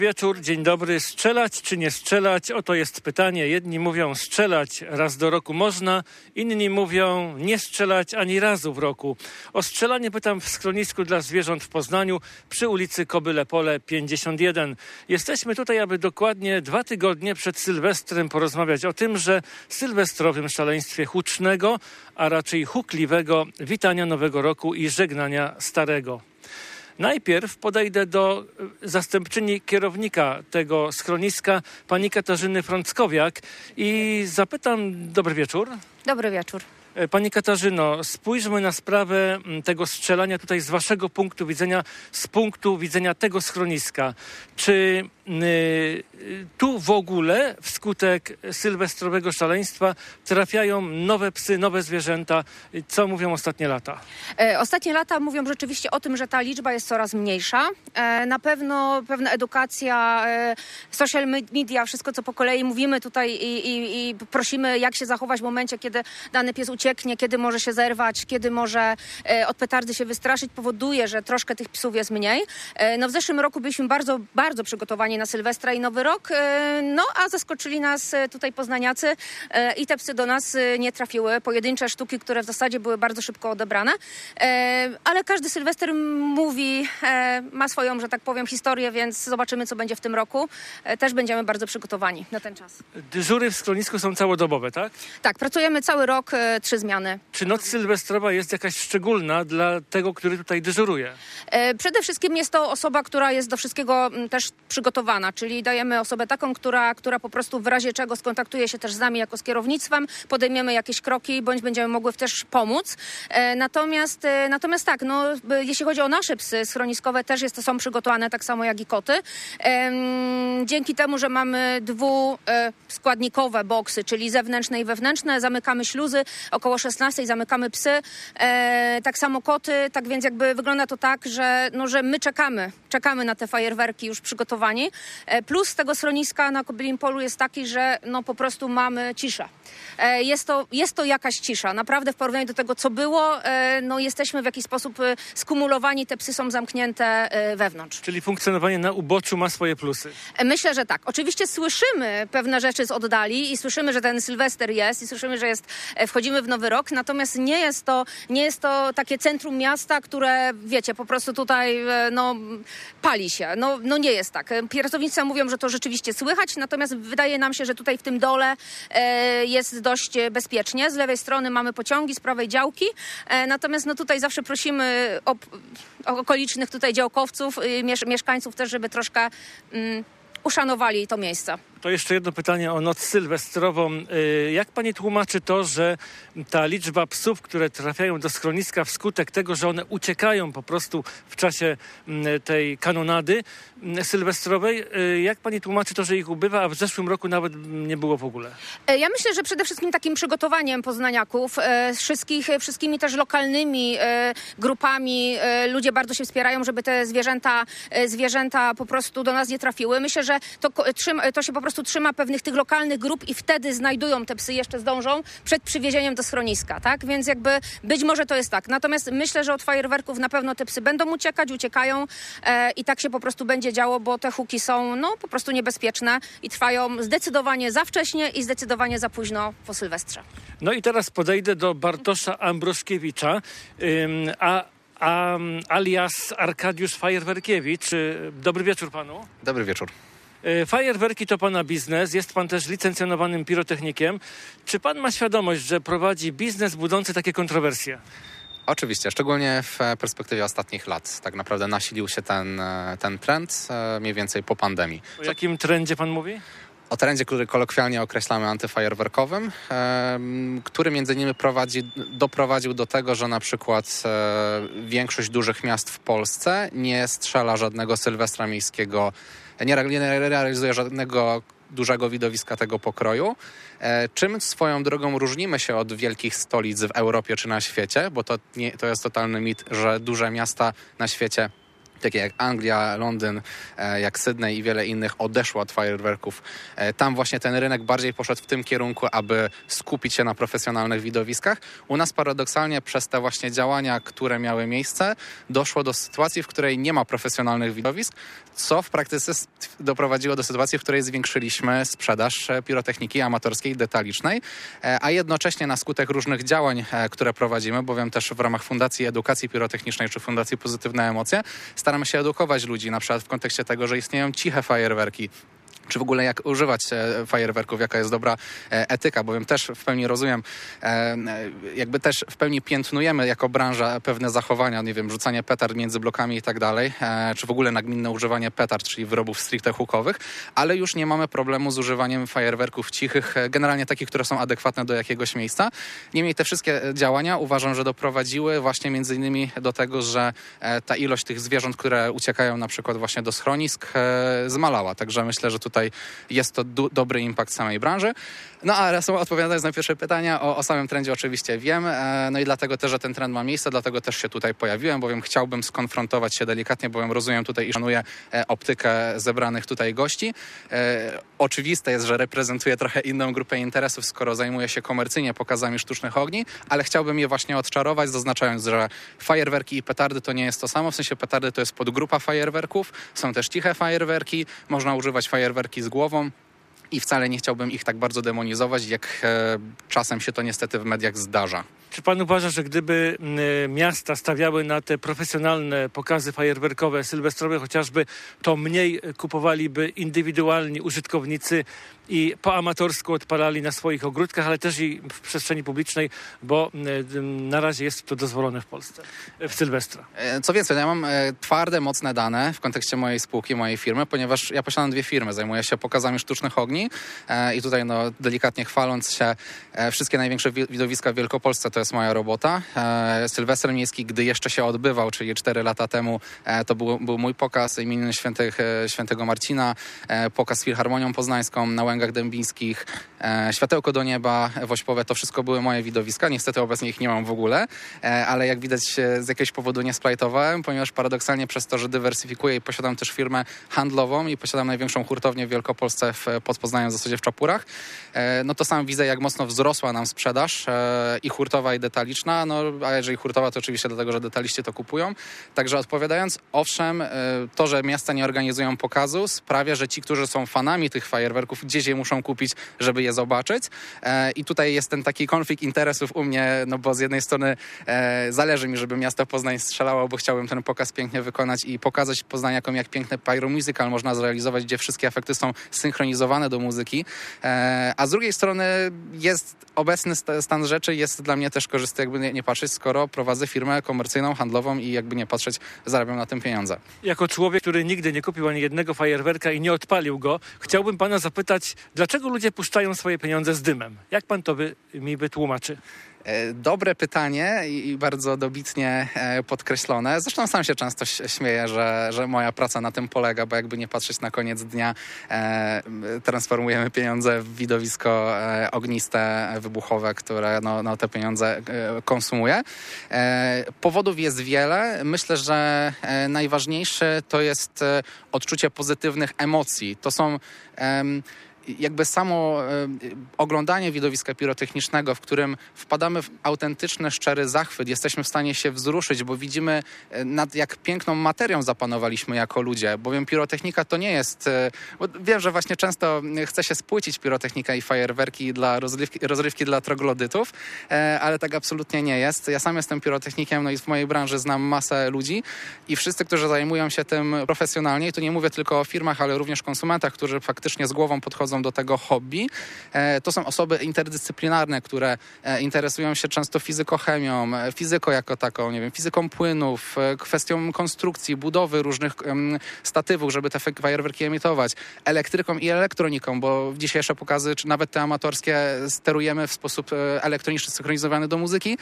Wieczór, dzień dobry. Strzelać czy nie strzelać? Oto jest pytanie. Jedni mówią strzelać raz do roku można, inni mówią nie strzelać ani razu w roku. O strzelanie pytam w schronisku dla zwierząt w Poznaniu przy ulicy Kobyle Pole 51. Jesteśmy tutaj, aby dokładnie 2 tygodnie przed Sylwestrem porozmawiać o tym, że sylwestrowym szaleństwie hucznego, a raczej hukliwego witania nowego roku i żegnania starego. Najpierw podejdę do zastępczyni kierownika tego schroniska, pani Katarzyny Frąckowiak i zapytam, dobry wieczór. Dobry wieczór. Pani Katarzyno, spójrzmy na sprawę tego strzelania tutaj z waszego punktu widzenia, z punktu widzenia tego schroniska. Czy tu w ogóle wskutek sylwestrowego szaleństwa trafiają nowe psy, nowe zwierzęta? Co mówią ostatnie lata? Ostatnie lata mówią rzeczywiście o tym, że ta liczba jest coraz mniejsza. Na pewno pewna edukacja, social media, wszystko co po kolei mówimy tutaj i prosimy, jak się zachować w momencie, kiedy dany pies ucieknie, kiedy może się zerwać, kiedy może od petardy się wystraszyć, powoduje, że troszkę tych psów jest mniej. No w zeszłym roku byliśmy bardzo, bardzo przygotowani na Sylwestra i Nowy Rok, no a zaskoczyli nas tutaj poznaniacy i te psy do nas nie trafiły. Pojedyncze sztuki, które w zasadzie były bardzo szybko odebrane, ale każdy Sylwester mówi, ma swoją, że tak powiem, historię, więc zobaczymy, co będzie w tym roku. Też będziemy bardzo przygotowani na ten czas. Dyżury w schronisku są całodobowe, tak? Tak, pracujemy cały rok, 3 zmiany. Czy noc sylwestrowa jest jakaś szczególna dla tego, który tutaj dyżuruje? Przede wszystkim jest to osoba, która jest do wszystkiego też przygotowana, czyli dajemy osobę taką, która po prostu w razie czego skontaktuje się też z nami jako z kierownictwem, podejmiemy jakieś kroki, bądź będziemy mogły też pomóc. Natomiast tak, no, jeśli chodzi o nasze psy schroniskowe, też są przygotowane tak samo jak i koty. Dzięki temu, że mamy dwuskładnikowe boksy, czyli zewnętrzne i wewnętrzne, zamykamy śluzy, około 16 zamykamy psy, tak samo koty, tak więc jakby wygląda to tak, że my czekamy na te fajerwerki już przygotowani. Plus z tego schroniska na Kobylim Polu jest taki, że no po prostu mamy ciszę. Jest to jakaś cisza. Naprawdę w porównaniu do tego, co było, no jesteśmy w jakiś sposób skumulowani, te psy są zamknięte wewnątrz. Czyli funkcjonowanie na uboczu ma swoje plusy? Myślę, że tak. Oczywiście słyszymy pewne rzeczy z oddali i słyszymy, że ten Sylwester jest i słyszymy, że wchodzimy w Nowy Rok, natomiast nie jest to takie centrum miasta, które, wiecie, po prostu tutaj pali się. No nie jest tak. Pracownicy mówią, że to rzeczywiście słychać, natomiast wydaje nam się, że tutaj w tym dole jest dość bezpiecznie. Z lewej strony mamy pociągi, z prawej działki, natomiast tutaj zawsze prosimy o okolicznych tutaj działkowców, mieszkańców też, żeby troszkę uszanowali to miejsce. To jeszcze jedno pytanie o noc sylwestrową. Jak pani tłumaczy to, że ta liczba psów, które trafiają do schroniska wskutek tego, że one uciekają po prostu w czasie tej kanonady sylwestrowej, jak pani tłumaczy to, że ich ubywa, a w zeszłym roku nawet nie było w ogóle? Ja myślę, że przede wszystkim takim przygotowaniem poznaniaków, wszystkimi też lokalnymi grupami, ludzie bardzo się wspierają, żeby te zwierzęta po prostu do nas nie trafiły. Myślę, że to się po prostu trzyma pewnych tych lokalnych grup i wtedy znajdują te psy, jeszcze zdążą przed przywiezieniem do schroniska, tak? Więc jakby być może to jest tak. Natomiast myślę, że od fajerwerków na pewno te psy będą uciekają i tak się po prostu będzie działo, bo te huki są po prostu niebezpieczne i trwają zdecydowanie za wcześnie i zdecydowanie za późno po Sylwestrze. No i teraz podejdę do Bartosza Ambroszkiewicza, alias Arkadiusz Fajerwerkiewicz. Dobry wieczór panu. Dobry wieczór. Fajerwerki to pana biznes, jest pan też licencjonowanym pirotechnikiem. Czy pan ma świadomość, że prowadzi biznes budzący takie kontrowersje? Oczywiście, szczególnie w perspektywie ostatnich lat. Tak naprawdę nasilił się ten trend mniej więcej po pandemii. O jakim trendzie pan mówi? O trendzie, który kolokwialnie określamy antyfajerwerkowym, który między innymi doprowadził do tego, że na przykład większość dużych miast w Polsce nie strzela żadnego sylwestra miejskiego, nie realizuje żadnego dużego widowiska tego pokroju. Czym swoją drogą różnimy się od wielkich stolic w Europie czy na świecie, bo to jest totalny mit, że duże miasta na świecie takie jak Anglia, Londyn, jak Sydney i wiele innych, odeszło od fajerwerków. Tam właśnie ten rynek bardziej poszedł w tym kierunku, aby skupić się na profesjonalnych widowiskach. U nas paradoksalnie przez te właśnie działania, które miały miejsce, doszło do sytuacji, w której nie ma profesjonalnych widowisk, co w praktyce doprowadziło do sytuacji, w której zwiększyliśmy sprzedaż pirotechniki amatorskiej, detalicznej, a jednocześnie na skutek różnych działań, które prowadzimy, bowiem też w ramach Fundacji Edukacji Pirotechnicznej czy Fundacji Pozytywne Emocje, staramy się edukować ludzi, na przykład w kontekście tego, że istnieją ciche fajerwerki, czy w ogóle jak używać fajerwerków, jaka jest dobra etyka, bowiem też w pełni rozumiem, jakby też w pełni piętnujemy jako branża pewne zachowania, nie wiem, rzucanie petard między blokami i tak dalej, czy w ogóle nagminne używanie petard, czyli wyrobów stricte hookowych, ale już nie mamy problemu z używaniem fajerwerków cichych, generalnie takich, które są adekwatne do jakiegoś miejsca. Niemniej te wszystkie działania uważam, że doprowadziły właśnie między innymi do tego, że ta ilość tych zwierząt, które uciekają na przykład właśnie do schronisk, zmalała. Także myślę, że tutaj jest to dobry impact samej branży. No a odpowiadając na pierwsze pytania, o samym trendzie oczywiście wiem. No i dlatego też, że ten trend ma miejsce, dlatego też się tutaj pojawiłem, bowiem chciałbym skonfrontować się delikatnie, bowiem rozumiem tutaj i szanuję optykę zebranych tutaj gości. Oczywiste jest, że reprezentuję trochę inną grupę interesów, skoro zajmuję się komercyjnie pokazami sztucznych ogni, ale chciałbym je właśnie odczarować, zaznaczając, że fajerwerki i petardy to nie jest to samo. W sensie petardy to jest podgrupa fajerwerków, są też ciche fajerwerki, można używać fajerwerki z głową. I wcale nie chciałbym ich tak bardzo demonizować, jak czasem się to niestety w mediach zdarza. Czy pan uważa, że gdyby miasta stawiały na te profesjonalne pokazy fajerwerkowe, sylwestrowe chociażby, to mniej kupowaliby indywidualni użytkownicy i po amatorsku odpalali na swoich ogródkach, ale też i w przestrzeni publicznej, bo na razie jest to dozwolone w Polsce, w Sylwestra? Co więcej, ja mam twarde, mocne dane w kontekście mojej spółki, mojej firmy, ponieważ ja posiadam 2 firmy. Zajmuję się pokazami sztucznych ogni i tutaj delikatnie chwaląc się, wszystkie największe widowiska w Wielkopolsce to jest moja robota. Sylwester Miejski, gdy jeszcze się odbywał, czyli 4 lata temu, to był mój pokaz imieniny świętego Marcina, pokaz z Filharmonią Poznańską na Łęgach Dębińskich, Światełko do nieba, Wośpowe, to wszystko były moje widowiska. Niestety obecnie ich nie mam w ogóle, ale jak widać z jakiegoś powodu nie splajtowałem, ponieważ paradoksalnie przez to, że dywersyfikuję i posiadam też firmę handlową i posiadam największą hurtownię w Wielkopolsce pod Poznaniem, w zasadzie w Czapurach, no to sam widzę, jak mocno wzrosła nam sprzedaż i hurtowa, i detaliczna, a jeżeli hurtowa, to oczywiście dlatego, że detaliści to kupują. Także odpowiadając, owszem, to, że miasta nie organizują pokazu, sprawia, że ci, którzy są fanami tych fajerwerków, gdzieś je muszą kupić, żeby je zobaczyć. I tutaj jest ten taki konflikt interesów u mnie, bo z jednej strony zależy mi, żeby miasto Poznań strzelało, bo chciałbym ten pokaz pięknie wykonać i pokazać Poznań jako jak piękny pyro musical można zrealizować, gdzie wszystkie efekty są synchronizowane do muzyki. A z drugiej strony jest obecny stan rzeczy, jest dla mnie też korzystny, jakby nie patrzeć, skoro prowadzę firmę komercyjną, handlową i jakby nie patrzeć, zarabiam na tym pieniądze. Jako człowiek, który nigdy nie kupił ani jednego fajerwerka i nie odpalił go, chciałbym pana zapytać, dlaczego ludzie puszczają swoje pieniądze z dymem? Jak pan to mi wytłumaczy? Dobre pytanie i bardzo dobitnie podkreślone. Zresztą sam się często śmieję, że moja praca na tym polega, bo jakby nie patrzeć, na koniec dnia transformujemy pieniądze w widowisko ogniste, wybuchowe, które te pieniądze konsumuje. Powodów jest wiele. Myślę, że najważniejsze to jest odczucie pozytywnych emocji. To są jakby samo oglądanie widowiska pirotechnicznego, w którym wpadamy w autentyczny, szczery zachwyt. Jesteśmy w stanie się wzruszyć, bo widzimy, nad jak piękną materią zapanowaliśmy jako ludzie. Bowiem pirotechnika to nie jest... Bo wiem, że właśnie często chce się spłycić pirotechnika i fajerwerki dla rozrywki dla troglodytów, ale tak absolutnie nie jest. Ja sam jestem pirotechnikiem, i w mojej branży znam masę ludzi i wszyscy, którzy zajmują się tym profesjonalnie, i tu nie mówię tylko o firmach, ale również konsumentach, którzy faktycznie z głową podchodzą do tego hobby. To są osoby interdyscyplinarne, które interesują się często fizykochemią, fizyką jako taką, fizyką płynów, kwestią konstrukcji, budowy różnych statywów, żeby te fajerwerki emitować, elektryką i elektroniką, bo w dzisiejsze pokazy, czy nawet te amatorskie, sterujemy w sposób elektroniczny, synchronizowany do muzyki.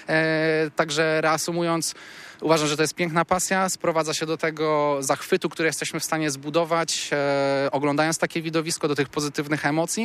Także reasumując, uważam, że to jest piękna pasja, sprowadza się do tego zachwytu, który jesteśmy w stanie zbudować, oglądając takie widowisko, do tych pozytywnych emocji.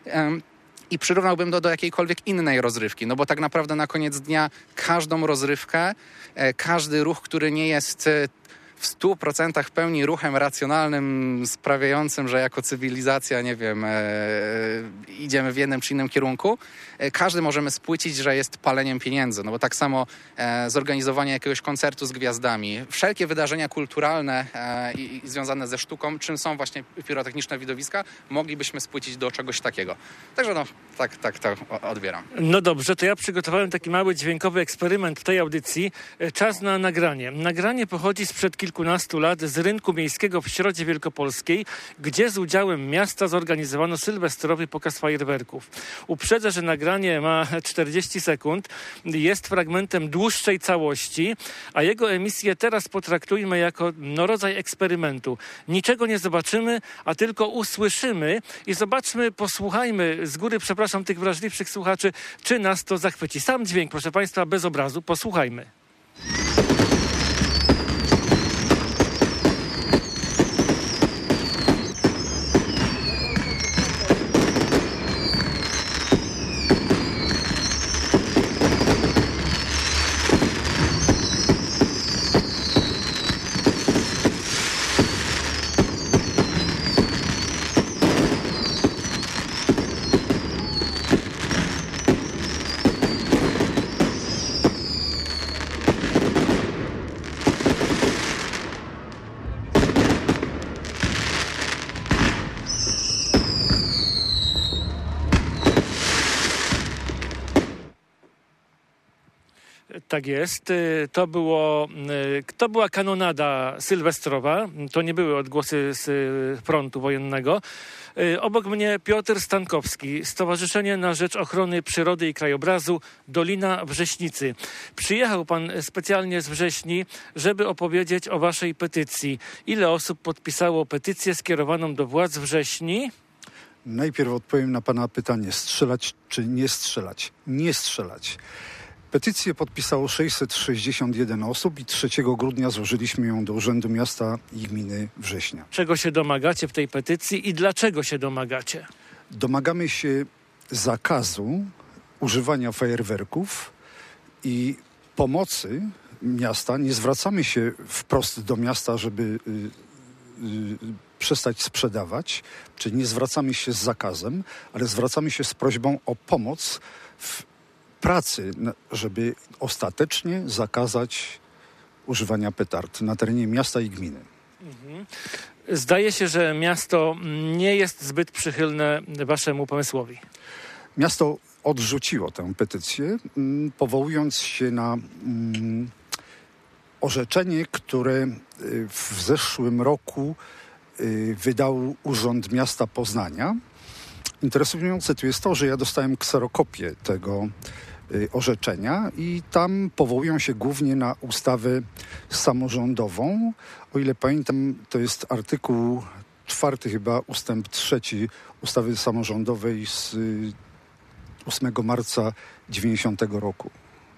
I przyrównałbym to do jakiejkolwiek innej rozrywki, bo tak naprawdę na koniec dnia każdą rozrywkę, każdy ruch, który nie jest w 100% pełni ruchem racjonalnym, sprawiającym, że jako cywilizacja, nie wiem, idziemy w jednym czy innym kierunku, każdy możemy spłycić, że jest paleniem pieniędzy. No bo tak samo zorganizowanie jakiegoś koncertu z gwiazdami, wszelkie wydarzenia kulturalne i związane ze sztuką, czym są właśnie pirotechniczne widowiska, moglibyśmy spłycić do czegoś takiego. Także no, tak to odbieram. No dobrze, to ja przygotowałem taki mały dźwiękowy eksperyment w tej audycji. Czas na nagranie. Nagranie pochodzi sprzed kilkunastu lat z rynku miejskiego w Środzie Wielkopolskiej, gdzie z udziałem miasta zorganizowano sylwestrowy pokaz fajerwerków. Uprzedzę, że nagranie ma 40 sekund, jest fragmentem dłuższej całości, a jego emisję teraz potraktujmy jako rodzaj eksperymentu. Niczego nie zobaczymy, a tylko usłyszymy i zobaczmy, posłuchajmy z góry, przepraszam tych wrażliwszych słuchaczy, czy nas to zachwyci. Sam dźwięk, proszę Państwa, bez obrazu. Posłuchajmy. Tak jest. To była kanonada sylwestrowa. To nie były odgłosy z frontu wojennego. Obok mnie Piotr Stankowski, Stowarzyszenie na Rzecz Ochrony Przyrody i Krajobrazu Dolina Wrześnicy. Przyjechał pan specjalnie z Wrześni, żeby opowiedzieć o waszej petycji. Ile osób podpisało petycję skierowaną do władz Wrześni? Najpierw odpowiem na pana pytanie, strzelać czy nie strzelać? Nie strzelać. Petycję podpisało 661 osób i 3 grudnia złożyliśmy ją do Urzędu Miasta i Gminy Września. Czego się domagacie w tej petycji i dlaczego się domagacie? Domagamy się zakazu używania fajerwerków i pomocy miasta. Nie zwracamy się wprost do miasta, żeby przestać sprzedawać, czyli nie zwracamy się z zakazem, ale zwracamy się z prośbą o pomoc w pracy, żeby ostatecznie zakazać używania petard na terenie miasta i gminy. Zdaje się, że miasto nie jest zbyt przychylne waszemu pomysłowi. Miasto odrzuciło tę petycję, powołując się na orzeczenie, które w zeszłym roku wydał Urząd Miasta Poznania. Interesujące tu jest to, że ja dostałem kserokopię tego orzeczenia i tam powołują się głównie na ustawę samorządową. O ile pamiętam, to jest artykuł 4 chyba, ustęp 3 ustawy samorządowej z 8 marca 90 roku.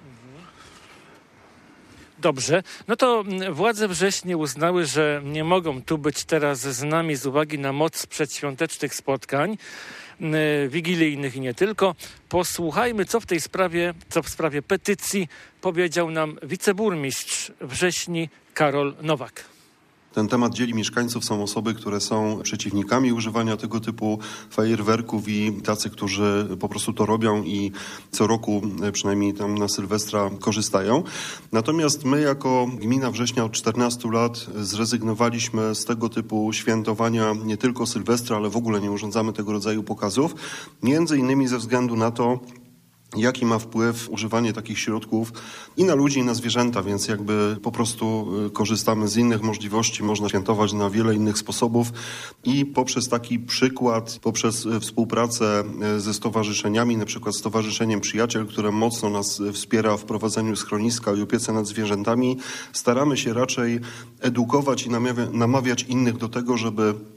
Dobrze, no to władze Wrześni uznały, że nie mogą tu być teraz z nami z uwagi na moc przedświątecznych spotkań wigilijnych i nie tylko. Posłuchajmy, co w sprawie petycji powiedział nam wiceburmistrz Wrześni Karol Nowak. Ten temat dzieli mieszkańców. Są osoby, które są przeciwnikami używania tego typu fajerwerków i tacy, którzy po prostu to robią i co roku, przynajmniej tam na Sylwestra, korzystają. Natomiast my jako gmina Września od 14 lat zrezygnowaliśmy z tego typu świętowania nie tylko Sylwestra, ale w ogóle nie urządzamy tego rodzaju pokazów. Między innymi ze względu na to, jaki ma wpływ używanie takich środków i na ludzi, i na zwierzęta, więc jakby po prostu korzystamy z innych możliwości, można świętować na wiele innych sposobów i poprzez taki przykład, poprzez współpracę ze stowarzyszeniami, na przykład Stowarzyszeniem Przyjaciel, które mocno nas wspiera w prowadzeniu schroniska i opiece nad zwierzętami, staramy się raczej edukować i namawiać innych do tego, żeby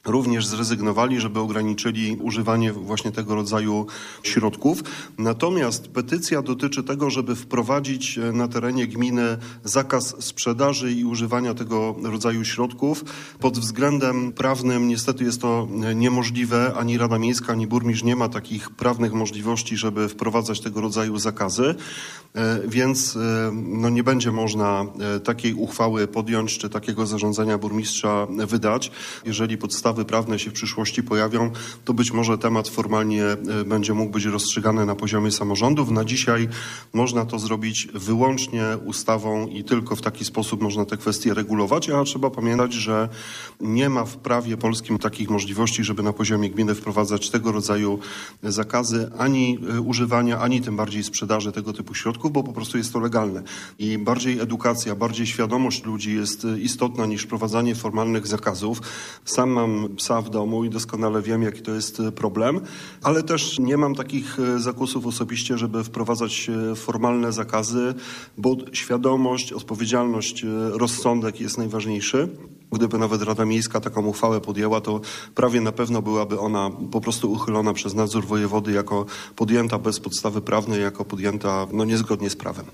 również zrezygnowali, żeby ograniczyli używanie właśnie tego rodzaju środków. Natomiast petycja dotyczy tego, żeby wprowadzić na terenie gminy zakaz sprzedaży i używania tego rodzaju środków. Pod względem prawnym niestety jest to niemożliwe. Ani Rada Miejska, ani burmistrz nie ma takich prawnych możliwości, żeby wprowadzać tego rodzaju zakazy. Więc nie będzie można takiej uchwały podjąć, czy takiego zarządzenia burmistrza wydać. Jeżeli podstawy prawne się w przyszłości pojawią, to być może temat formalnie będzie mógł być rozstrzygany na poziomie samorządów. Na dzisiaj można to zrobić wyłącznie ustawą i tylko w taki sposób można te kwestie regulować, a trzeba pamiętać, że nie ma w prawie polskim takich możliwości, żeby na poziomie gminy wprowadzać tego rodzaju zakazy, ani używania, ani tym bardziej sprzedaży tego typu środków, bo po prostu jest to legalne. I bardziej edukacja, bardziej świadomość ludzi jest istotna niż wprowadzanie formalnych zakazów. Sam mam psa w domu i doskonale wiem, jaki to jest problem, ale też nie mam takich zakusów osobiście, żeby wprowadzać formalne zakazy, bo świadomość, odpowiedzialność, rozsądek jest najważniejszy. Gdyby nawet Rada Miejska taką uchwałę podjęła, to prawie na pewno byłaby ona po prostu uchylona przez nadzór wojewody jako podjęta bez podstawy prawnej, jako podjęta niezgodnie z prawem.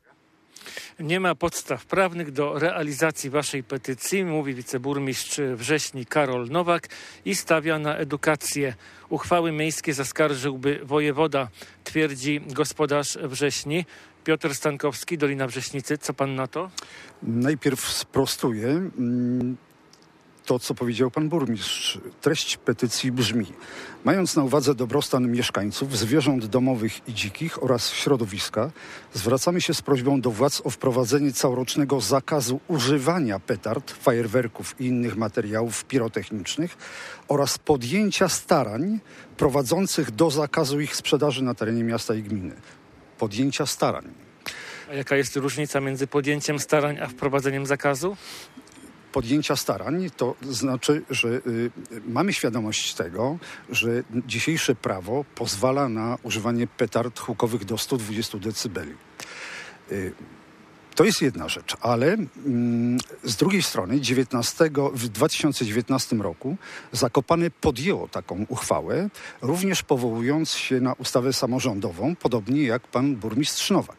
Nie ma podstaw prawnych do realizacji waszej petycji, mówi wiceburmistrz Wrześni Karol Nowak i stawia na edukację. Uchwały miejskie zaskarżyłby wojewoda, twierdzi gospodarz Wrześni. Piotr Stankowski, Dolina Wrześnicy. Co pan na to? Najpierw sprostuję to, co powiedział pan burmistrz. Treść petycji brzmi: mając na uwadze dobrostan mieszkańców, zwierząt domowych i dzikich oraz środowiska, zwracamy się z prośbą do władz o wprowadzenie całorocznego zakazu używania petard, fajerwerków i innych materiałów pirotechnicznych oraz podjęcia starań prowadzących do zakazu ich sprzedaży na terenie miasta i gminy. Podjęcia starań. A jaka jest różnica między podjęciem starań a wprowadzeniem zakazu? Podjęcia starań to znaczy, że mamy świadomość tego, że dzisiejsze prawo pozwala na używanie petard hukowych do 120 decybeli. To jest jedna rzecz, ale z drugiej strony w 2019 roku Zakopane podjęło taką uchwałę, również powołując się na ustawę samorządową, podobnie jak pan burmistrz Nowak.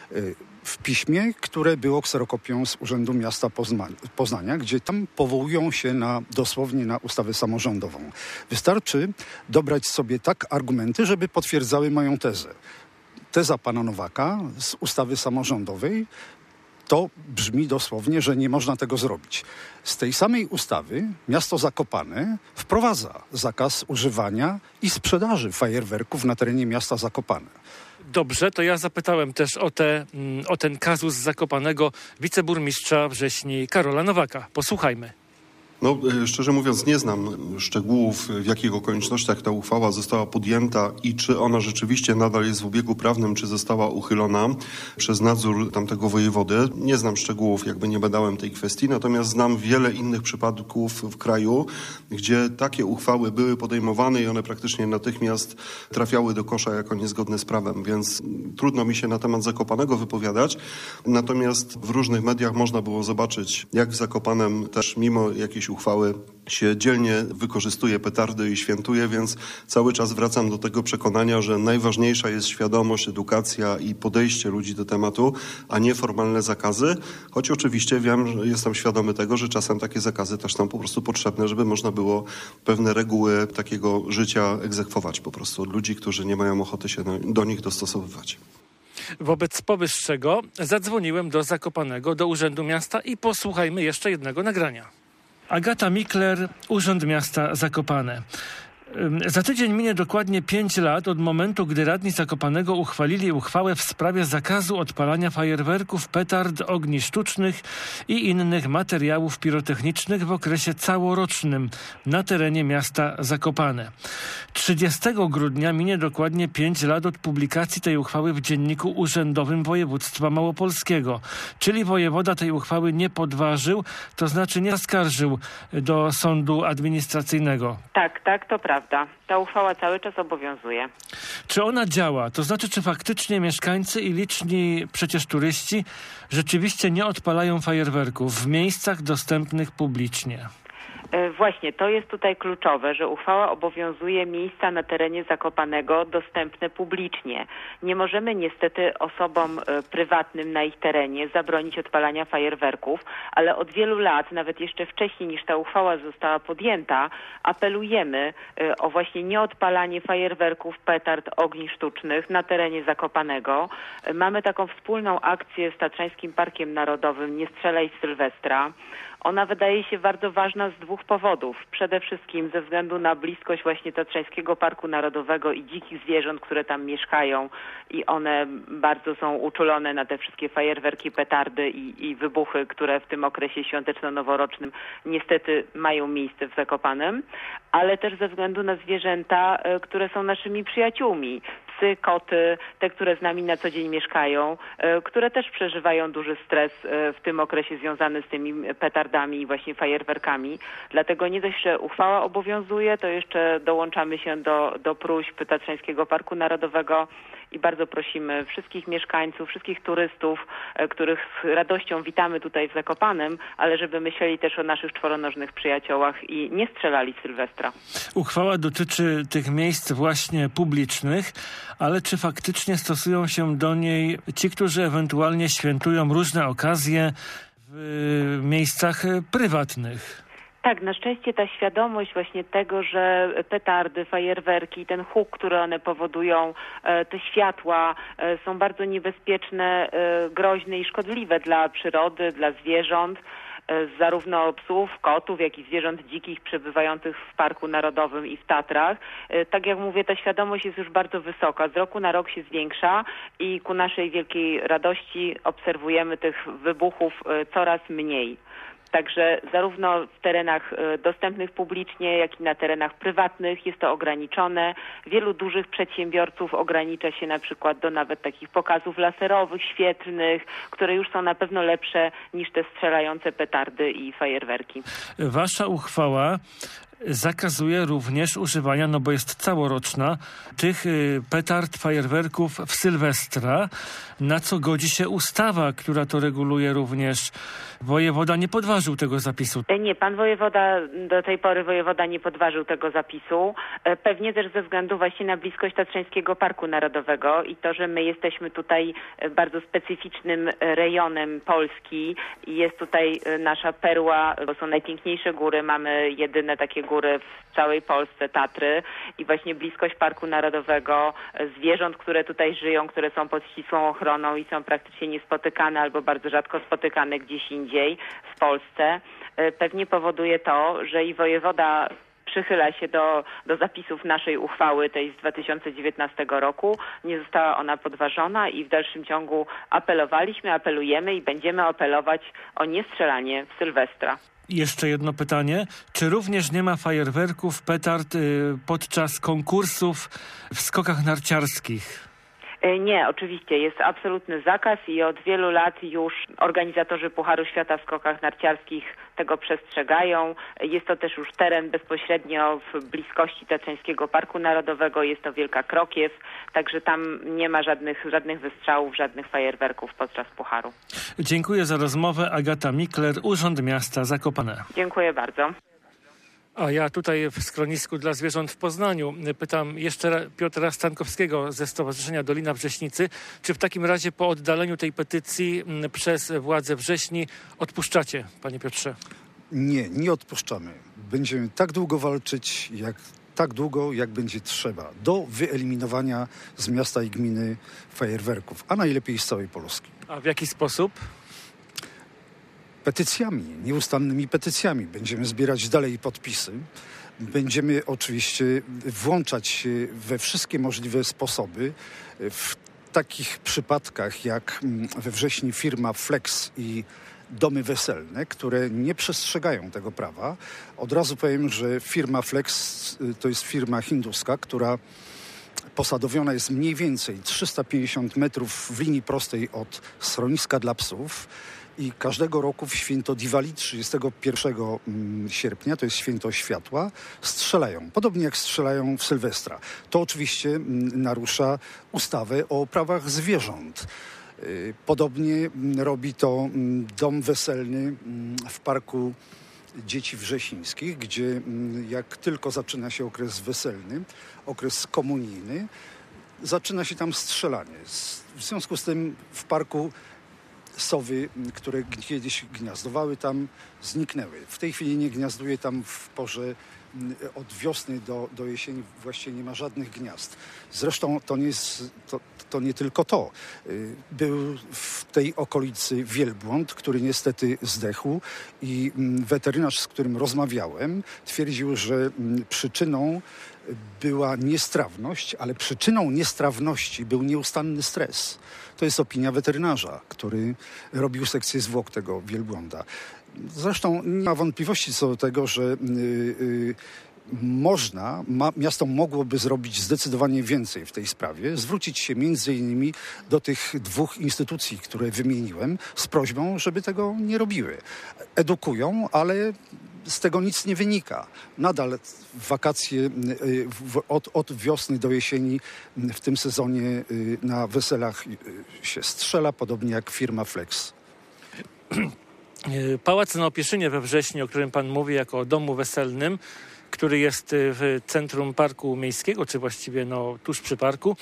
W piśmie, które było kserokopią z Urzędu Miasta Poznania, gdzie tam powołują się dosłownie na ustawę samorządową. Wystarczy dobrać sobie tak argumenty, żeby potwierdzały moją tezę. Teza pana Nowaka z ustawy samorządowej to brzmi dosłownie, że nie można tego zrobić. Z tej samej ustawy miasto Zakopane wprowadza zakaz używania i sprzedaży fajerwerków na terenie miasta Zakopane. Dobrze, to ja zapytałem też o ten kazus Zakopanego wiceburmistrza Wrześni Karola Nowaka. Posłuchajmy. Szczerze mówiąc, nie znam szczegółów, w jakich okolicznościach ta uchwała została podjęta i czy ona rzeczywiście nadal jest w obiegu prawnym, czy została uchylona przez nadzór tamtego wojewody. Nie znam szczegółów, nie badałem tej kwestii, natomiast znam wiele innych przypadków w kraju, gdzie takie uchwały były podejmowane i one praktycznie natychmiast trafiały do kosza jako niezgodne z prawem, więc trudno mi się na temat Zakopanego wypowiadać. Natomiast w różnych mediach można było zobaczyć, jak w Zakopanem też mimo jakiejś uchwały się dzielnie wykorzystuje petardy i świętuje, więc cały czas wracam do tego przekonania, że najważniejsza jest świadomość, edukacja i podejście ludzi do tematu, a nie formalne zakazy, choć oczywiście jestem świadomy tego, że czasem takie zakazy też są po prostu potrzebne, żeby można było pewne reguły takiego życia egzekwować po prostu od ludzi, którzy nie mają ochoty się do nich dostosowywać. Wobec powyższego zadzwoniłem do Zakopanego, do Urzędu Miasta i posłuchajmy jeszcze jednego nagrania. Agata Mikler, Urząd Miasta Zakopane. Za tydzień minie dokładnie 5 lat od momentu, gdy radni Zakopanego uchwalili uchwałę w sprawie zakazu odpalania fajerwerków, petard, ogni sztucznych i innych materiałów pirotechnicznych w okresie całorocznym na terenie miasta Zakopane. 30 grudnia minie dokładnie 5 lat od publikacji tej uchwały w Dzienniku Urzędowym Województwa Małopolskiego. Czyli wojewoda tej uchwały nie podważył, to znaczy nie zaskarżył do sądu administracyjnego. Tak, to prawda. Ta uchwała cały czas obowiązuje. Czy ona działa? To znaczy, czy faktycznie mieszkańcy i liczni przecież turyści rzeczywiście nie odpalają fajerwerków w miejscach dostępnych publicznie? Właśnie, to jest tutaj kluczowe, że uchwała obowiązuje miejsca na terenie Zakopanego dostępne publicznie. Nie możemy niestety osobom prywatnym na ich terenie zabronić odpalania fajerwerków, ale od wielu lat, nawet jeszcze wcześniej niż ta uchwała została podjęta, apelujemy o właśnie nieodpalanie fajerwerków, petard, ogni sztucznych na terenie Zakopanego. Mamy taką wspólną akcję z Tatrzańskim Parkiem Narodowym Nie strzelaj w Sylwestra. Ona wydaje się bardzo ważna z dwóch powodów. Przede wszystkim ze względu na bliskość właśnie Tatrzańskiego Parku Narodowego i dzikich zwierząt, które tam mieszkają i one bardzo są uczulone na te wszystkie fajerwerki, petardy i wybuchy, które w tym okresie świąteczno-noworocznym niestety mają miejsce w Zakopanem, ale też ze względu na zwierzęta, które są naszymi przyjaciółmi. Psy, koty, te, które z nami na co dzień mieszkają, które też przeżywają duży stres w tym okresie związany z tymi petardami i właśnie fajerwerkami. Dlatego nie dość, że uchwała obowiązuje, to jeszcze dołączamy się do próśb Tatrzańskiego Parku Narodowego i bardzo prosimy wszystkich mieszkańców, wszystkich turystów, których z radością witamy tutaj w Zakopanem, ale żeby myśleli też o naszych czworonożnych przyjaciołach i nie strzelali w Sylwestra. Uchwała dotyczy tych miejsc właśnie publicznych, ale czy faktycznie stosują się do niej ci, którzy ewentualnie świętują różne okazje w miejscach prywatnych? Tak, na szczęście ta świadomość właśnie tego, że petardy, fajerwerki, ten huk, który one powodują, te światła są bardzo niebezpieczne, groźne i szkodliwe dla przyrody, dla zwierząt, zarówno psów, kotów, jak i zwierząt dzikich przebywających w Parku Narodowym i w Tatrach. Tak jak mówię, ta świadomość jest już bardzo wysoka. Z roku na rok się zwiększa i ku naszej wielkiej radości obserwujemy tych wybuchów coraz mniej. Także zarówno w terenach dostępnych publicznie, jak i na terenach prywatnych jest to ograniczone. Wielu dużych przedsiębiorców ogranicza się na przykład do nawet takich pokazów laserowych, świetlnych, które już są na pewno lepsze niż te strzelające petardy i fajerwerki. Wasza uchwała zakazuje również używania, no bo jest całoroczna, tych petard, fajerwerków w Sylwestra, na co godzi się ustawa, która to reguluje również. Wojewoda nie podważył tego zapisu. Nie, pan wojewoda, do tej pory wojewoda nie podważył tego zapisu. Pewnie też ze względu właśnie na bliskość Tatrzańskiego Parku Narodowego i to, że my jesteśmy tutaj bardzo specyficznym rejonem Polski i jest tutaj nasza perła, bo są najpiękniejsze góry, mamy jedyne takie góry w całej Polsce, Tatry i właśnie bliskość Parku Narodowego, zwierząt, które tutaj żyją, które są pod ścisłą ochroną i są praktycznie niespotykane albo bardzo rzadko spotykane gdzieś indziej w Polsce, pewnie powoduje to, że i wojewoda przychyla się do zapisów naszej uchwały, tej z 2019 roku. Nie została ona podważona i w dalszym ciągu apelujemy i będziemy apelować o niestrzelanie w Sylwestra. Jeszcze jedno pytanie. Czy również nie ma fajerwerków, petard podczas konkursów w skokach narciarskich? Nie, oczywiście. Jest absolutny zakaz i od wielu lat już organizatorzy Pucharu Świata w skokach narciarskich tego przestrzegają. Jest to też już teren bezpośrednio w bliskości Tatrzańskiego Parku Narodowego. Jest to Wielka Krokiew, także tam nie ma żadnych wystrzałów, żadnych fajerwerków podczas Pucharu. Dziękuję za rozmowę. Agata Mikler, Urząd Miasta Zakopane. Dziękuję bardzo. A ja tutaj w schronisku dla zwierząt w Poznaniu pytam jeszcze Piotra Stankowskiego ze Stowarzyszenia Dolina Wrześnicy, czy w takim razie po oddaleniu tej petycji przez władze Wrześni odpuszczacie, panie Piotrze? Nie odpuszczamy. Będziemy tak długo walczyć, jak będzie trzeba, do wyeliminowania z miasta i gminy fajerwerków, a najlepiej z całej Polski. A w jaki sposób? Petycjami, nieustannymi petycjami. Będziemy zbierać dalej podpisy. Będziemy oczywiście włączać się we wszystkie możliwe sposoby. W takich przypadkach jak we wrześniu firma Flex i domy weselne, które nie przestrzegają tego prawa. Od razu powiem, że firma Flex to jest firma hinduska, która posadowiona jest mniej więcej 350 metrów w linii prostej od schroniska dla psów. I każdego roku w święto Diwali 31 sierpnia, to jest święto światła, strzelają. Podobnie jak strzelają w Sylwestra. To oczywiście narusza ustawę o prawach zwierząt. Podobnie robi to dom weselny w parku dzieci wrzesińskich, gdzie jak tylko zaczyna się okres weselny, okres komunijny, zaczyna się tam strzelanie. W związku z tym w parku sowy, które kiedyś gniazdowały tam, zniknęły. W tej chwili nie gniazduje tam w porze od wiosny do jesieni, właściwie nie ma żadnych gniazd. Zresztą to nie tylko to. Był w tej okolicy wielbłąd, który niestety zdechł i weterynarz, z którym rozmawiałem, twierdził, że przyczyną była niestrawność, ale przyczyną niestrawności był nieustanny stres. To jest opinia weterynarza, który robił sekcję zwłok tego wielbłąda. Zresztą nie ma wątpliwości co do tego, że miasto mogłoby zrobić zdecydowanie więcej w tej sprawie, zwrócić się między innymi do tych 2 instytucji, które wymieniłem, z prośbą, żeby tego nie robiły. Edukują, ale z tego nic nie wynika. Nadal w wakacje od wiosny do jesieni w tym sezonie na weselach się strzela, podobnie jak firma Flex. Pałac na Opieszynie we Wrześniu, o którym pan mówi jako o domu weselnym, który jest w centrum Parku Miejskiego, czy właściwie tuż przy parku,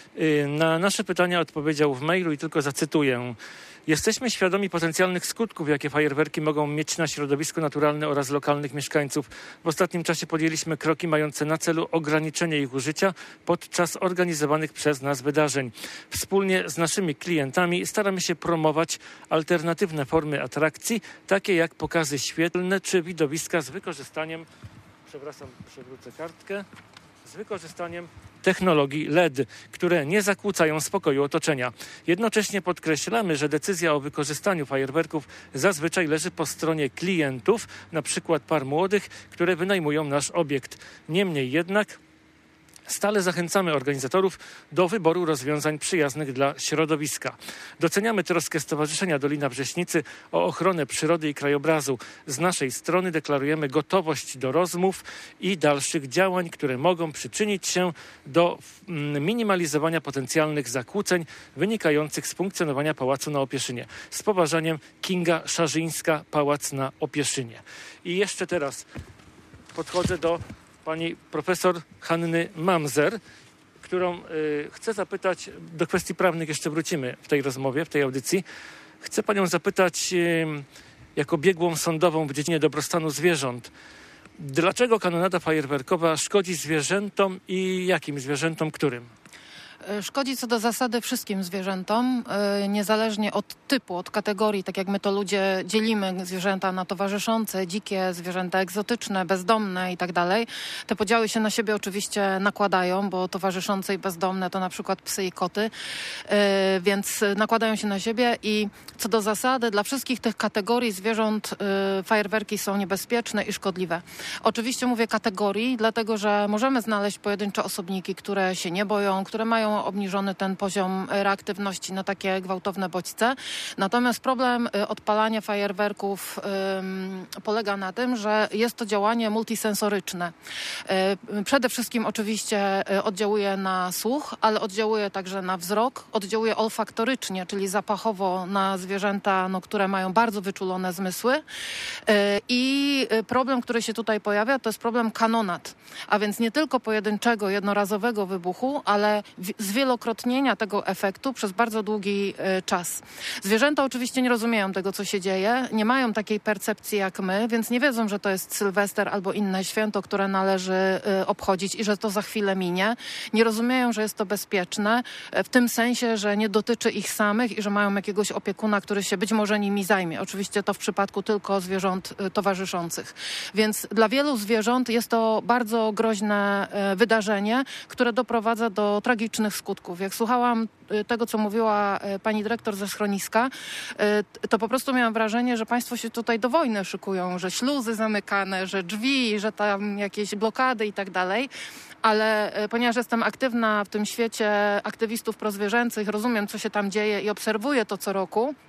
na nasze pytania odpowiedział w mailu i tylko zacytuję. Jesteśmy świadomi potencjalnych skutków, jakie fajerwerki mogą mieć na środowisko naturalne oraz lokalnych mieszkańców. W ostatnim czasie podjęliśmy kroki mające na celu ograniczenie ich użycia podczas organizowanych przez nas wydarzeń. Wspólnie z naszymi klientami staramy się promować alternatywne formy atrakcji, takie jak pokazy świetlne czy widowiska z wykorzystaniem, przewrócę kartkę, z wykorzystaniem technologii LED, które nie zakłócają spokoju otoczenia. Jednocześnie podkreślamy, że decyzja o wykorzystaniu fajerwerków zazwyczaj leży po stronie klientów, na przykład par młodych, które wynajmują nasz obiekt. Niemniej jednak stale zachęcamy organizatorów do wyboru rozwiązań przyjaznych dla środowiska. Doceniamy troskę Stowarzyszenia Dolina Wrześnicy o ochronę przyrody i krajobrazu. Z naszej strony deklarujemy gotowość do rozmów i dalszych działań, które mogą przyczynić się do minimalizowania potencjalnych zakłóceń wynikających z funkcjonowania Pałacu na Opieszynie. Z poważaniem, Kinga Szarzyńska, Pałac na Opieszynie. I jeszcze teraz podchodzę do pani profesor Hanny Mamzer, którą chcę zapytać, do kwestii prawnych jeszcze wrócimy w tej rozmowie, w tej audycji. Chcę panią zapytać jako biegłą sądową w dziedzinie dobrostanu zwierząt, dlaczego kanonada fajerwerkowa szkodzi zwierzętom i jakim zwierzętom, którym? Szkodzi co do zasady wszystkim zwierzętom, niezależnie od typu, od kategorii, tak jak my to ludzie dzielimy zwierzęta na towarzyszące, dzikie, zwierzęta egzotyczne, bezdomne i tak dalej. Te podziały się na siebie oczywiście nakładają, bo towarzyszące i bezdomne to na przykład psy i koty, więc nakładają się na siebie i co do zasady dla wszystkich tych kategorii zwierząt fajerwerki są niebezpieczne i szkodliwe. Oczywiście mówię kategorii, dlatego że możemy znaleźć pojedyncze osobniki, które się nie boją, które mają obniżony ten poziom reaktywności na takie gwałtowne bodźce. Natomiast problem odpalania fajerwerków polega na tym, że jest to działanie multisensoryczne. Przede wszystkim oczywiście oddziałuje na słuch, ale oddziałuje także na wzrok, oddziałuje olfaktorycznie, czyli zapachowo na zwierzęta, które mają bardzo wyczulone zmysły. I problem, który się tutaj pojawia, to jest problem kanonad. A więc nie tylko pojedynczego, jednorazowego wybuchu, ale zwielokrotnienia tego efektu przez bardzo długi czas. Zwierzęta oczywiście nie rozumieją tego, co się dzieje, nie mają takiej percepcji jak my, więc nie wiedzą, że to jest Sylwester albo inne święto, które należy obchodzić i że to za chwilę minie. Nie rozumieją, że jest to bezpieczne, w tym sensie, że nie dotyczy ich samych i że mają jakiegoś opiekuna, który się być może nimi zajmie. Oczywiście to w przypadku tylko zwierząt towarzyszących. Więc dla wielu zwierząt jest to bardzo groźne wydarzenie, które doprowadza do tragicznych skutków. Jak słuchałam tego, co mówiła pani dyrektor ze schroniska, to po prostu miałam wrażenie, że państwo się tutaj do wojny szykują, że śluzy zamykane, że drzwi, że tam jakieś blokady i tak dalej. Ale ponieważ jestem aktywna w tym świecie aktywistów prozwierzęcych, rozumiem, co się tam dzieje i obserwuję to co roku,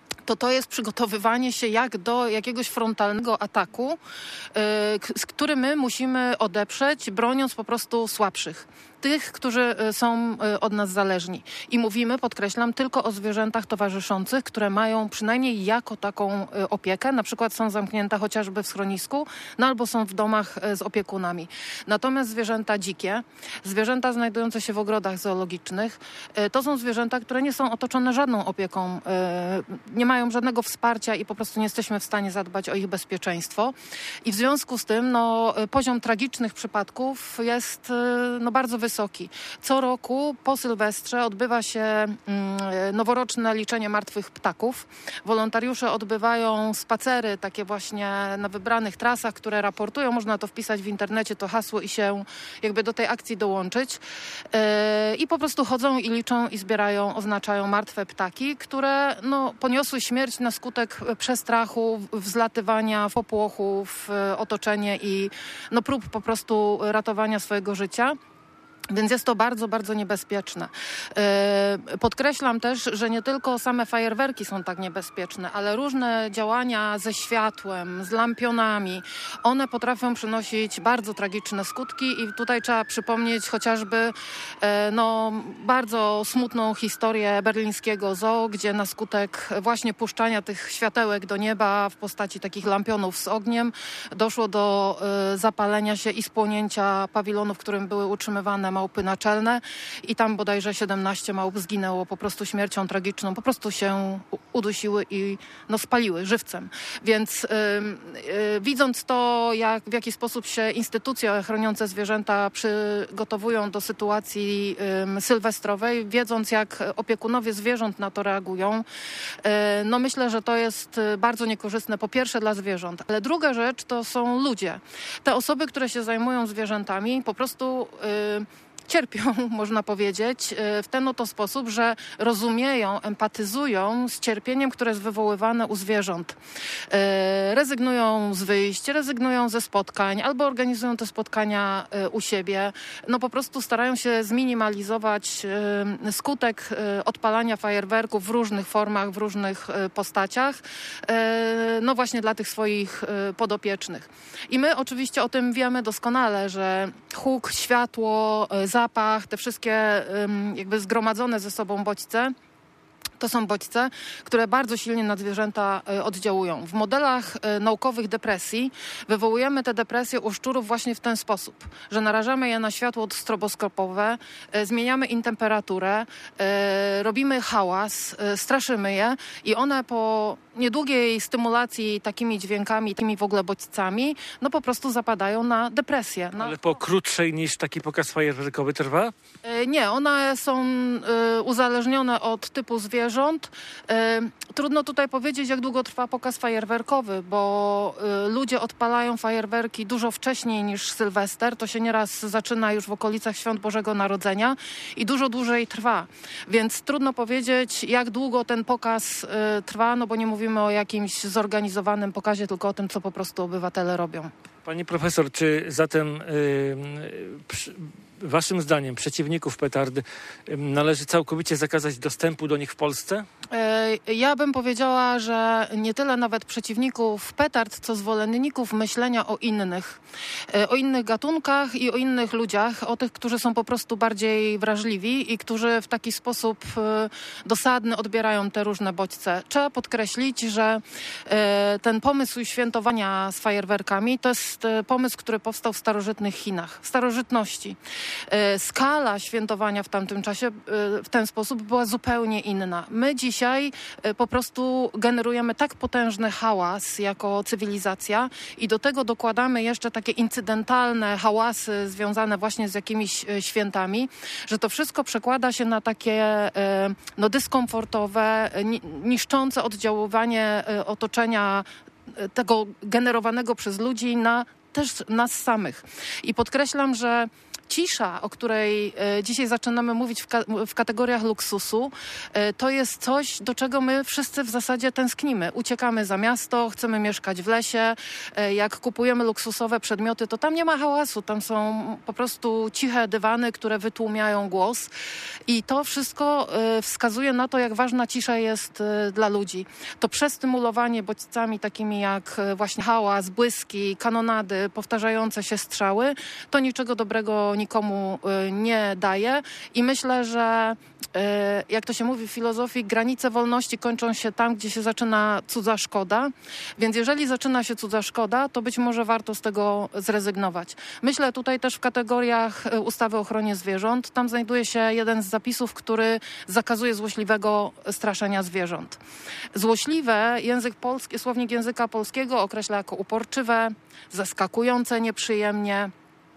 to jest przygotowywanie się jak do jakiegoś frontalnego ataku, który my musimy odeprzeć, broniąc po prostu słabszych. Tych, którzy są od nas zależni. I mówimy, podkreślam, tylko o zwierzętach towarzyszących, które mają przynajmniej jako taką opiekę, na przykład są zamknięte chociażby w schronisku, no albo są w domach z opiekunami. Natomiast zwierzęta dzikie, zwierzęta znajdujące się w ogrodach zoologicznych, to są zwierzęta, które nie są otoczone żadną opieką, nie mają żadnego wsparcia i po prostu nie jesteśmy w stanie zadbać o ich bezpieczeństwo. I w związku z tym poziom tragicznych przypadków jest bardzo wysoki. Co roku po Sylwestrze odbywa się noworoczne liczenie martwych ptaków. Wolontariusze odbywają spacery takie właśnie na wybranych trasach, które raportują. Można to wpisać w internecie, to hasło i się jakby do tej akcji dołączyć. I po prostu chodzą i liczą i zbierają, oznaczają martwe ptaki, które poniosły śmierć na skutek przestrachu, wzlatywania, popłochów, otoczenie i prób po prostu ratowania swojego życia. Więc jest to bardzo, bardzo niebezpieczne. Podkreślam też, że nie tylko same fajerwerki są tak niebezpieczne, ale różne działania ze światłem, z lampionami, one potrafią przynosić bardzo tragiczne skutki i tutaj trzeba przypomnieć chociażby bardzo smutną historię berlińskiego zoo, gdzie na skutek właśnie puszczania tych światełek do nieba w postaci takich lampionów z ogniem doszło do zapalenia się i spłonięcia pawilonu, w którym były utrzymywane małpy naczelne i tam bodajże 17 małp zginęło po prostu śmiercią tragiczną, po prostu się udusiły i spaliły żywcem. Więc widząc to, w jaki sposób się instytucje chroniące zwierzęta przygotowują do sytuacji sylwestrowej, wiedząc jak opiekunowie zwierząt na to reagują, myślę, że to jest bardzo niekorzystne po pierwsze dla zwierząt, ale druga rzecz to są ludzie. Te osoby, które się zajmują zwierzętami po prostu cierpią, można powiedzieć, w ten oto sposób, że rozumieją, empatyzują z cierpieniem, które jest wywoływane u zwierząt. Rezygnują z wyjść, rezygnują ze spotkań albo organizują te spotkania u siebie. Po prostu starają się zminimalizować skutek odpalania fajerwerków w różnych formach, w różnych postaciach, właśnie dla tych swoich podopiecznych. I my oczywiście o tym wiemy doskonale, że huk, światło, zapach, te wszystkie jakby zgromadzone ze sobą bodźce, to są bodźce, które bardzo silnie na zwierzęta oddziałują. W modelach naukowych depresji wywołujemy te depresje u szczurów właśnie w ten sposób, że narażamy je na światło stroboskopowe, zmieniamy im temperaturę, robimy hałas, straszymy je i one po niedługiej stymulacji takimi dźwiękami, takimi w ogóle bodźcami, po prostu zapadają na depresję. Ale po krótszej niż taki pokaz fajerwerkowy trwa? Nie, one są uzależnione od typu zwierząt. Trudno tutaj powiedzieć, jak długo trwa pokaz fajerwerkowy, bo ludzie odpalają fajerwerki dużo wcześniej niż Sylwester. To się nieraz zaczyna już w okolicach Świąt Bożego Narodzenia i dużo dłużej trwa. Więc trudno powiedzieć, jak długo ten pokaz trwa, bo nie mówimy o jakimś zorganizowanym pokazie, tylko o tym, co po prostu obywatele robią. Pani profesor, czy zatem waszym zdaniem przeciwników petardy należy całkowicie zakazać dostępu do nich w Polsce? Ja bym powiedziała, że nie tyle nawet przeciwników petard, co zwolenników myślenia o innych gatunkach i o innych ludziach, o tych, którzy są po prostu bardziej wrażliwi i którzy w taki sposób dosadny odbierają te różne bodźce. Trzeba podkreślić, że ten pomysł świętowania z fajerwerkami to jest pomysł, który powstał w starożytnych Chinach, w starożytności. Skala świętowania w tamtym czasie w ten sposób była zupełnie inna. My dzisiaj po prostu generujemy tak potężny hałas jako cywilizacja i do tego dokładamy jeszcze takie incydentalne hałasy związane właśnie z jakimiś świętami, że to wszystko przekłada się na takie dyskomfortowe, niszczące oddziaływanie otoczenia tego generowanego przez ludzi na też nas samych. I podkreślam, że cisza, o której dzisiaj zaczynamy mówić w kategoriach luksusu, to jest coś, do czego my wszyscy w zasadzie tęsknimy. Uciekamy za miasto, chcemy mieszkać w lesie. Jak kupujemy luksusowe przedmioty, to tam nie ma hałasu. Tam są po prostu ciche dywany, które wytłumiają głos. I to wszystko wskazuje na to, jak ważna cisza jest dla ludzi. To przestymulowanie bodźcami takimi jak właśnie hałas, błyski, kanonady, powtarzające się strzały, to niczego dobrego nikomu nie daje. I myślę, że jak to się mówi w filozofii, granice wolności kończą się tam, gdzie się zaczyna cudza szkoda. Więc jeżeli zaczyna się cudza szkoda, to być może warto z tego zrezygnować. Myślę tutaj też w kategoriach ustawy o ochronie zwierząt. Tam znajduje się jeden z zapisów, który zakazuje złośliwego straszenia zwierząt. Złośliwe słownik języka polskiego określa jako uporczywe, zaskakujące nieprzyjemnie,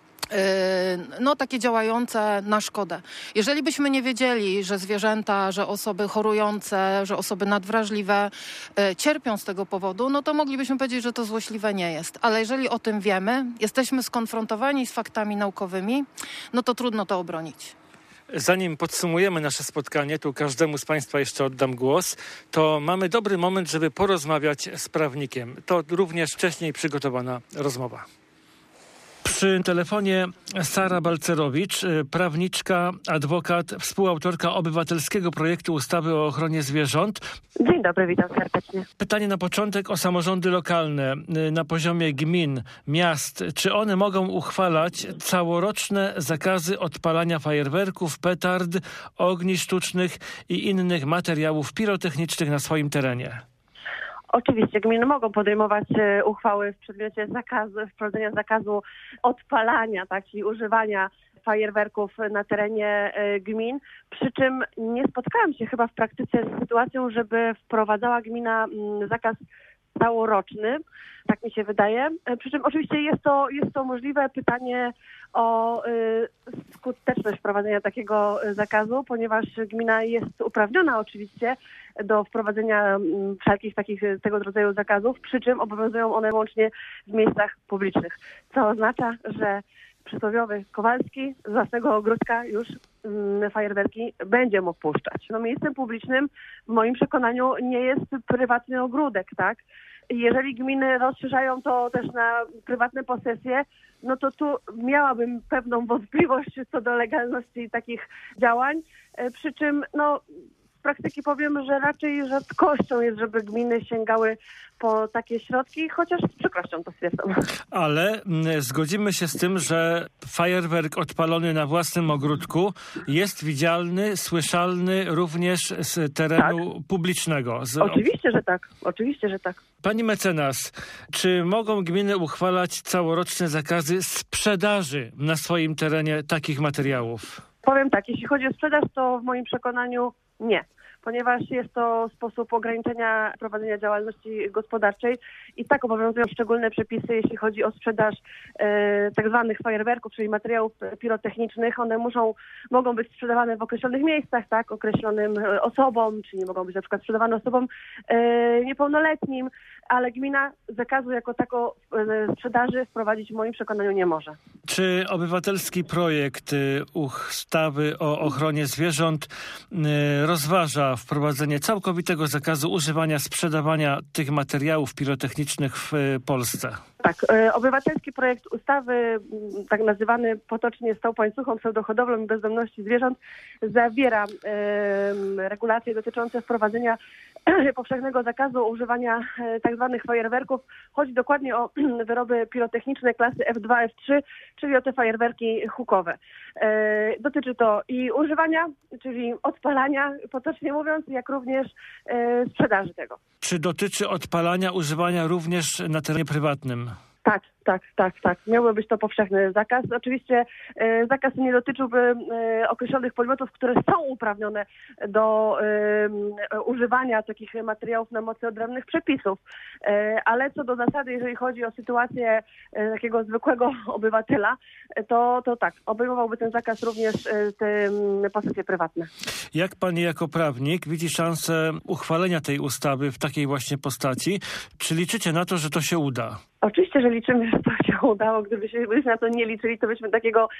takie działające na szkodę. Jeżeli byśmy nie wiedzieli, że zwierzęta, że osoby chorujące, że osoby nadwrażliwe cierpią z tego powodu, no to moglibyśmy powiedzieć, że to złośliwe nie jest. Ale jeżeli o tym wiemy, jesteśmy skonfrontowani z faktami naukowymi, no to trudno to obronić. Zanim podsumujemy nasze spotkanie, tu każdemu z Państwa jeszcze oddam głos, to mamy dobry moment, żeby porozmawiać z prawnikiem. To również wcześniej przygotowana rozmowa. Przy telefonie Sara Balcerowicz, prawniczka, adwokat, współautorka obywatelskiego projektu ustawy o ochronie zwierząt. Dzień dobry, witam serdecznie. Pytanie na początek o samorządy lokalne na poziomie gmin, miast. Czy one mogą uchwalać całoroczne zakazy odpalania fajerwerków, petard, ognisk sztucznych i innych materiałów pirotechnicznych na swoim terenie? Oczywiście gminy mogą podejmować uchwały w przedmiocie wprowadzenia zakazu odpalania, czyli używania fajerwerków na terenie gmin, przy czym nie spotkałam się chyba w praktyce z sytuacją, żeby wprowadzała gmina zakaz całoroczny, tak mi się wydaje. Przy czym oczywiście jest to możliwe. Pytanie o skuteczność wprowadzenia takiego zakazu, ponieważ gmina jest uprawniona oczywiście do wprowadzenia wszelkich takich tego rodzaju zakazów, przy czym obowiązują one wyłącznie w miejscach publicznych, co oznacza, że przysłowiowy Kowalski z własnego ogródka już fajerwerki będzie mógł puszczać. Miejscem publicznym w moim przekonaniu nie jest prywatny ogródek, tak? Jeżeli gminy rozszerzają to też na prywatne posesje, no to tu miałabym pewną wątpliwość co do legalności takich działań, przy czym z praktyki powiem, że raczej rzadkością jest, żeby gminy sięgały po takie środki, chociaż z przykrością to stwierdzam. Ale zgodzimy się z tym, że fajerwerk odpalony na własnym ogródku jest widzialny, słyszalny również z terenu publicznego. Oczywiście, że tak. Pani mecenas, czy mogą gminy uchwalać całoroczne zakazy sprzedaży na swoim terenie takich materiałów? Powiem tak, jeśli chodzi o sprzedaż, to w moim przekonaniu nie, ponieważ jest to sposób ograniczenia prowadzenia działalności gospodarczej i tak obowiązują szczególne przepisy, jeśli chodzi o sprzedaż tak zwanych fajerwerków, czyli materiałów pirotechnicznych. One mogą być sprzedawane w określonych miejscach, tak, określonym osobom, czyli mogą być na przykład sprzedawane osobom niepełnoletnim, ale gmina zakazu jako tako sprzedaży wprowadzić w moim przekonaniu nie może. Czy obywatelski projekt ustawy o ochronie zwierząt rozważa wprowadzenie całkowitego zakazu używania, sprzedawania tych materiałów pirotechnicznych w Polsce? Tak, obywatelski projekt ustawy, tak nazywany potocznie stałą łańcuchą pseudohodowlą i bezdomności zwierząt, zawiera regulacje dotyczące wprowadzenia powszechnego zakazu używania tak zwanych fajerwerków. Chodzi dokładnie o wyroby pirotechniczne klasy F2, F3, czyli o te fajerwerki hukowe. Dotyczy to i używania, czyli odpalania, potocznie mówiąc, jak również sprzedaży tego. Czy dotyczy odpalania, używania również na terenie prywatnym? Tak. Miałby być to powszechny zakaz. Oczywiście zakaz nie dotyczyłby określonych podmiotów, które są uprawnione do używania takich materiałów na mocy odrębnych przepisów. Ale co do zasady, jeżeli chodzi o sytuację takiego zwykłego obywatela, to tak, obejmowałby ten zakaz również te posesje prywatne. Jak pani jako prawnik widzi szansę uchwalenia tej ustawy w takiej właśnie postaci? Czy liczycie na to, że to się uda? Oczywiście, że liczymy, że to się udało. Gdybyśmy na to nie liczyli, to byśmy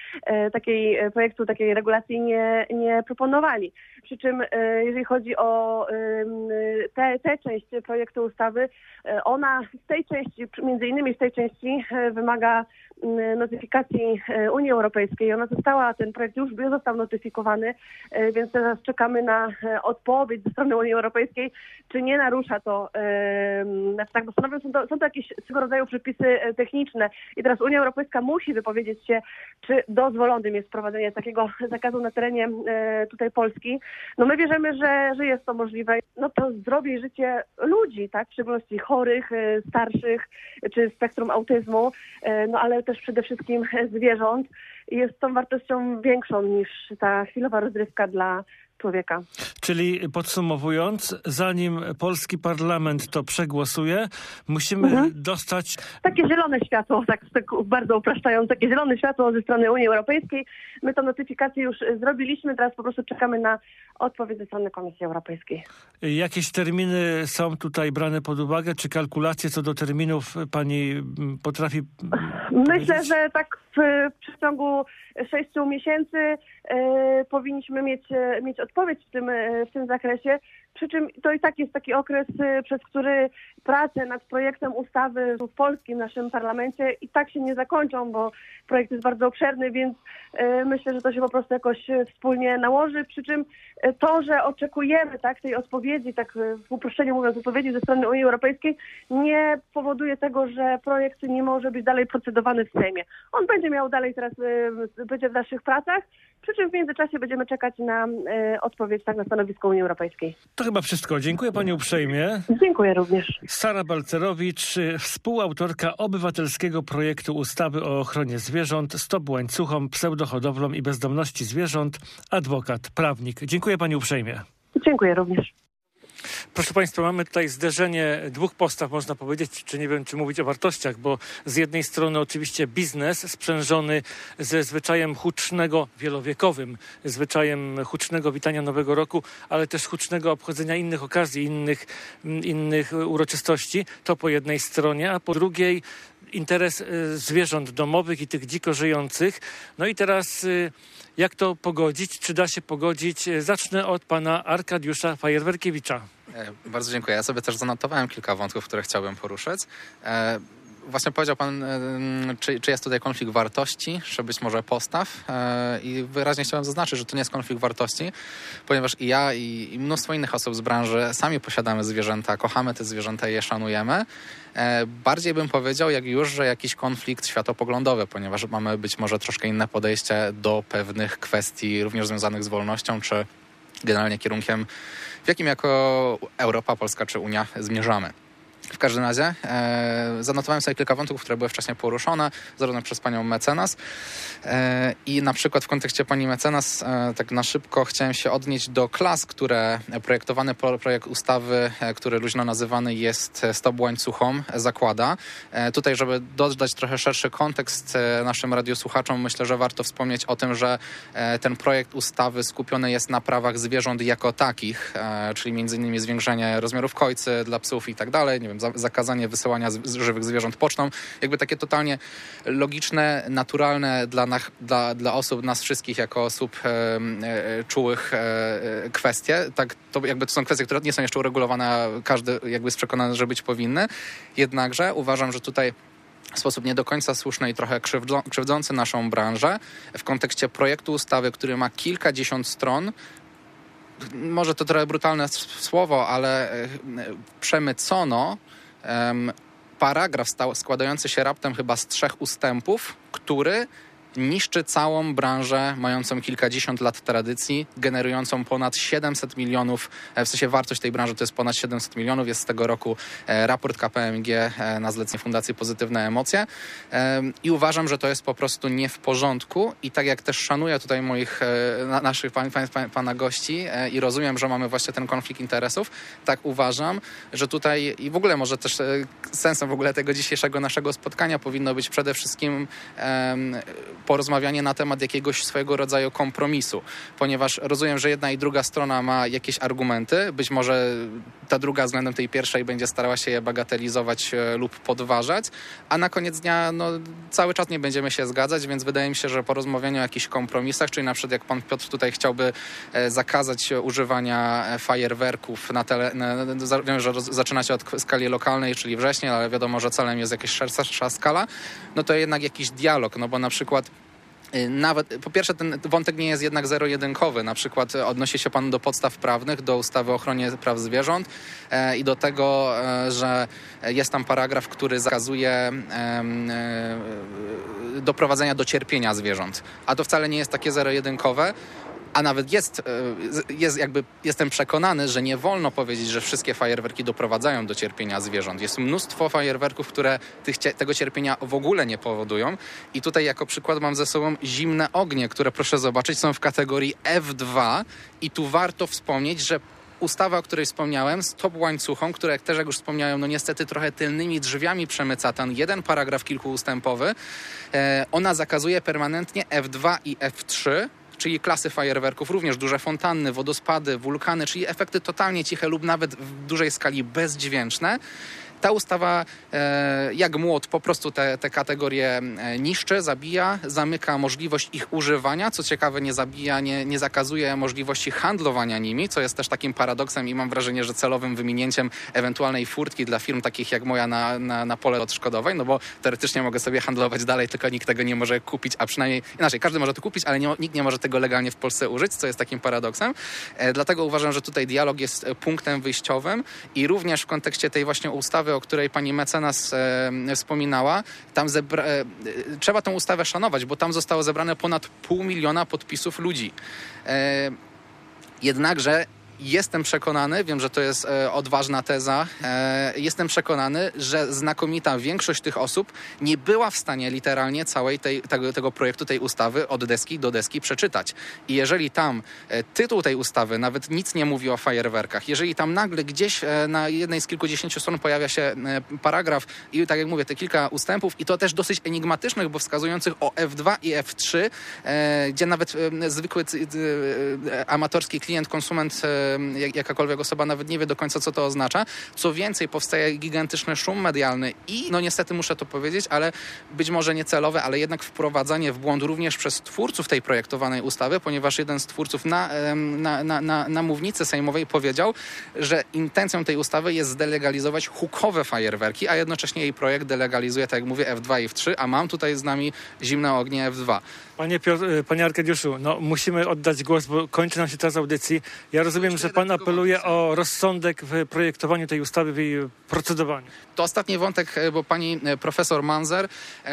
takiej regulacji nie proponowali. Przy czym jeżeli chodzi o tę część projektu ustawy, ona w tej części, między innymi w tej części wymaga notyfikacji Unii Europejskiej. Ten projekt już został notyfikowany, więc teraz czekamy na odpowiedź ze strony Unii Europejskiej, czy nie narusza to, tak, bo są to jakieś swego rodzaju przepisy techniczne i teraz Unia Europejska musi wypowiedzieć się, czy dozwolonym jest wprowadzenie takiego zakazu na terenie tutaj Polski. No my wierzymy, że jest to możliwe. No to zdrowie i życie ludzi, tak, w szczególności chorych, starszych, czy spektrum autyzmu, no ale też przede wszystkim zwierząt jest tą wartością większą niż ta chwilowa rozrywka dla człowieka. Czyli podsumowując, zanim polski parlament to przegłosuje, musimy dostać... Takie zielone światło, tak bardzo upraszczając, takie zielone światło ze strony Unii Europejskiej. My tę notyfikację już zrobiliśmy, teraz po prostu czekamy na odpowiedź ze strony Komisji Europejskiej. Jakieś terminy są tutaj brane pod uwagę? Czy kalkulacje co do terminów pani potrafi Myślę, powiedzieć? że tak w przeciągu 6 miesięcy powinniśmy mieć odpowiedź w tym zakresie. Przy czym to i tak jest taki okres, przez który prace nad projektem ustawy w polskim naszym parlamencie i tak się nie zakończą, bo projekt jest bardzo obszerny, więc myślę, że to się po prostu jakoś wspólnie nałoży. Przy czym to, że oczekujemy tej odpowiedzi, tak w uproszczeniu mówiąc, odpowiedzi ze strony Unii Europejskiej, nie powoduje tego, że projekt nie może być dalej procedowany w Sejmie. On będzie miał dalej teraz, będzie w naszych pracach, przy czym w międzyczasie będziemy czekać na odpowiedź na stanowisko Unii Europejskiej. To chyba wszystko. Dziękuję pani uprzejmie. Dziękuję również. Sara Balcerowicz, współautorka obywatelskiego projektu ustawy o ochronie zwierząt, stop łańcuchom, pseudohodowlom i bezdomności zwierząt, adwokat, prawnik. Dziękuję pani uprzejmie. Dziękuję również. Proszę państwa, mamy tutaj zderzenie dwóch postaw, można powiedzieć, czy nie wiem, czy mówić o wartościach, bo z jednej strony oczywiście biznes sprzężony ze zwyczajem hucznego, wielowiekowym, zwyczajem hucznego witania Nowego Roku, ale też hucznego obchodzenia innych okazji, innych uroczystości, to po jednej stronie, a po drugiej interes zwierząt domowych i tych dziko żyjących. No i teraz jak to pogodzić? Czy da się pogodzić? Zacznę od pana Arkadiusza Fajerwerkiewicza. Bardzo dziękuję. Ja sobie też zanotowałem kilka wątków, które chciałbym poruszyć. Właśnie powiedział pan, czy jest tutaj konflikt wartości, czy być może postaw. I wyraźnie chciałem zaznaczyć, że to nie jest konflikt wartości, ponieważ i ja, i mnóstwo innych osób z branży sami posiadamy zwierzęta, kochamy te zwierzęta i je szanujemy. Bardziej bym powiedział, że jakiś konflikt światopoglądowy, ponieważ mamy być może troszkę inne podejście do pewnych kwestii, również związanych z wolnością, czy generalnie kierunkiem, w jakim jako Europa, Polska czy Unia zmierzamy. W każdym razie zanotowałem sobie kilka wątków, które były wcześniej poruszone, zarówno przez panią mecenas i na przykład w kontekście pani mecenas tak na szybko chciałem się odnieść do klas, które projektowany projekt ustawy, który luźno nazywany jest stop łańcuchom, zakłada. Tutaj, żeby dodać trochę szerszy kontekst naszym radiosłuchaczom, myślę, że warto wspomnieć o tym, że ten projekt ustawy skupiony jest na prawach zwierząt jako takich, czyli między innymi zwiększenie rozmiarów kojcy dla psów i tak dalej, nie wiem, zakazanie wysyłania żywych zwierząt pocztą. Jakby takie totalnie logiczne, naturalne dla osób, nas wszystkich jako osób czułych kwestie. Tak, to są kwestie, które nie są jeszcze uregulowane, a każdy jakby jest przekonany, że być powinny. Jednakże uważam, że tutaj w sposób nie do końca słuszny i trochę krzywdzący naszą branżę w kontekście projektu ustawy, który ma kilkadziesiąt stron, może to trochę brutalne słowo, ale przemycono paragraf składający się raptem chyba z 3 ustępów, który niszczy całą branżę mającą kilkadziesiąt lat tradycji, generującą ponad 700 milionów, w sensie wartość tej branży to jest ponad 700 milionów, jest z tego roku raport KPMG na zlecenie Fundacji Pozytywne Emocje i uważam, że to jest po prostu nie w porządku i tak jak też szanuję tutaj naszych pana gości i rozumiem, że mamy właśnie ten konflikt interesów, tak uważam, że tutaj i w ogóle może też sensem w ogóle tego dzisiejszego naszego spotkania powinno być przede wszystkim porozmawianie na temat jakiegoś swojego rodzaju kompromisu, ponieważ rozumiem, że jedna i druga strona ma jakieś argumenty, być może ta druga względem tej pierwszej będzie starała się je bagatelizować lub podważać, a na koniec dnia cały czas nie będziemy się zgadzać, więc wydaje mi się, że po rozmawianiu o jakichś kompromisach, czyli na przykład jak pan Piotr tutaj chciałby zakazać używania fajerwerków wiem, że zaczynacie od skali lokalnej, czyli września, ale wiadomo, że celem jest jakaś szersza skala, no to jednak jakiś dialog, no bo na przykład nawet, po pierwsze, ten wątek nie jest jednak zero-jedynkowy. Na przykład odnosi się pan do podstaw prawnych, do ustawy o ochronie praw zwierząt i do tego, że jest tam paragraf, który zakazuje doprowadzenia do cierpienia zwierząt. A to wcale nie jest takie zero-jedynkowe. A nawet jestem przekonany, że nie wolno powiedzieć, że wszystkie fajerwerki doprowadzają do cierpienia zwierząt. Jest mnóstwo fajerwerków, które tego cierpienia w ogóle nie powodują. I tutaj jako przykład mam ze sobą zimne ognie, które proszę zobaczyć są w kategorii F2 i tu warto wspomnieć, że ustawa, o której wspomniałem, Stop Łańcuchom, które też jak już wspomniałem, niestety trochę tylnymi drzwiami przemyca ten jeden paragraf kilkuustępowy, ona zakazuje permanentnie F2 i F3, czyli klasy fajerwerków, również duże fontanny, wodospady, wulkany, czyli efekty totalnie ciche lub nawet w dużej skali bezdźwięczne. Ta ustawa jak młot po prostu te kategorie niszczy, zabija, zamyka możliwość ich używania. Co ciekawe, nie zabija, nie zakazuje możliwości handlowania nimi, co jest też takim paradoksem i mam wrażenie, że celowym wyminięciem ewentualnej furtki dla firm takich jak moja na pole odszkodowej, no bo teoretycznie mogę sobie handlować dalej, tylko nikt tego nie może kupić, a przynajmniej inaczej, każdy może to kupić, ale nikt nie może tego legalnie w Polsce użyć, co jest takim paradoksem. Dlatego uważam, że tutaj dialog jest punktem wyjściowym i również w kontekście tej właśnie ustawy, o której pani mecenas wspominała, tam trzeba tę ustawę szanować, bo tam zostało zebrane ponad 500 000 podpisów ludzi. Jednakże jestem przekonany, wiem, że to jest odważna teza, jestem przekonany, że znakomita większość tych osób nie była w stanie literalnie tego projektu, tej ustawy od deski do deski przeczytać. I jeżeli tam tytuł tej ustawy nawet nic nie mówi o fajerwerkach, jeżeli tam nagle gdzieś na jednej z kilkudziesięciu stron pojawia się paragraf i tak jak mówię, te kilka ustępów i to też dosyć enigmatycznych, bo wskazujących o F2 i F3, gdzie nawet zwykły amatorski klient, konsument, jakakolwiek osoba nawet nie wie do końca, co to oznacza. Co więcej, powstaje gigantyczny szum medialny i niestety muszę to powiedzieć, ale być może niecelowe, ale jednak wprowadzanie w błąd również przez twórców tej projektowanej ustawy, ponieważ jeden z twórców na mównicy sejmowej powiedział, że intencją tej ustawy jest zdelegalizować hukowe fajerwerki, a jednocześnie jej projekt delegalizuje, tak jak mówię, F2 i F3, a mam tutaj z nami zimne ognie F2. Panie Arkadiuszu, musimy oddać głos, bo kończy nam się czas audycji. Ja rozumiem, że pan apeluje o rozsądek w projektowaniu tej ustawy, w jej procedowaniu. To ostatni wątek, bo pani profesor Manzer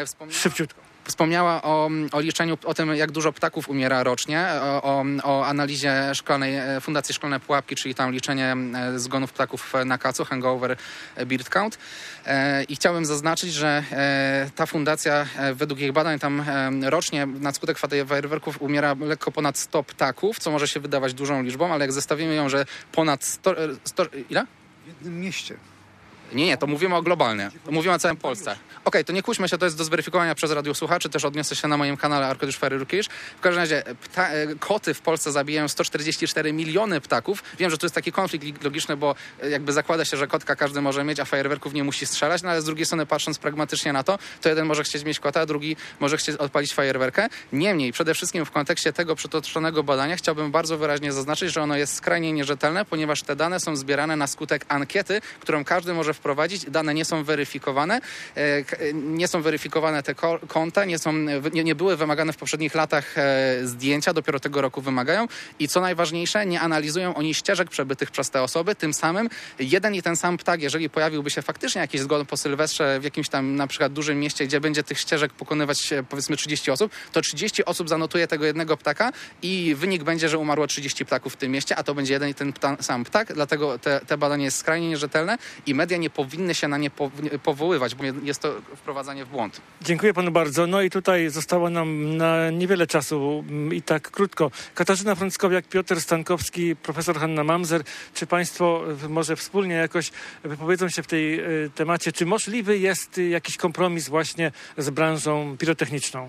wspomniała o liczeniu, o tym, jak dużo ptaków umiera rocznie, o analizie szkolnej, Fundacji Szkolne Pułapki, czyli tam liczenie zgonów ptaków na kacu, hangover, bird count. I chciałbym zaznaczyć, że ta fundacja, według ich badań, tam rocznie na skutek fajerwerków umiera lekko ponad 100 ptaków, co może się wydawać dużą liczbą, ale jak zestawimy ją, że ponad 100 ile? W jednym mieście. Nie, to mówimy o globalnie. To mówimy o całym Polsce. Okej, to nie kłóćmy się, to jest do zweryfikowania przez radiosłuchaczy, też odniosę się na moim kanale Arkadiusz Feryrukisz. W każdym razie koty w Polsce zabijają 144 miliony ptaków. Wiem, że tu jest taki konflikt logiczny, bo jakby zakłada się, że kotka każdy może mieć, a fajerwerków nie musi strzelać, no ale z drugiej strony patrząc pragmatycznie na to jeden może chcieć mieć kota, a drugi może chcieć odpalić fajerwerkę. Niemniej, przede wszystkim w kontekście tego przytoczonego badania chciałbym bardzo wyraźnie zaznaczyć, że ono jest skrajnie nierzetelne, ponieważ te dane są zbierane na skutek ankiety, którą każdy może wprowadzić. Dane nie są weryfikowane. Nie są weryfikowane te konta, nie były wymagane w poprzednich latach zdjęcia, dopiero tego roku wymagają i co najważniejsze, nie analizują oni ścieżek przebytych przez te osoby, tym samym jeden i ten sam ptak, jeżeli pojawiłby się faktycznie jakiś zgon po Sylwestrze w jakimś tam na przykład dużym mieście, gdzie będzie tych ścieżek pokonywać powiedzmy 30 osób, to 30 osób zanotuje tego jednego ptaka i wynik będzie, że umarło 30 ptaków w tym mieście, a to będzie jeden i ten sam ptak, dlatego te badanie jest skrajnie nierzetelne i media nie powinny się na nie powoływać, bo jest to wprowadzanie w błąd. Dziękuję panu bardzo. No i tutaj zostało nam na niewiele czasu i tak krótko. Katarzyna Frąckowiak, Piotr Stankowski, profesor Hanna Mamzer. Czy państwo może wspólnie jakoś wypowiedzą się w tej temacie? Czy możliwy jest jakiś kompromis właśnie z branżą pirotechniczną?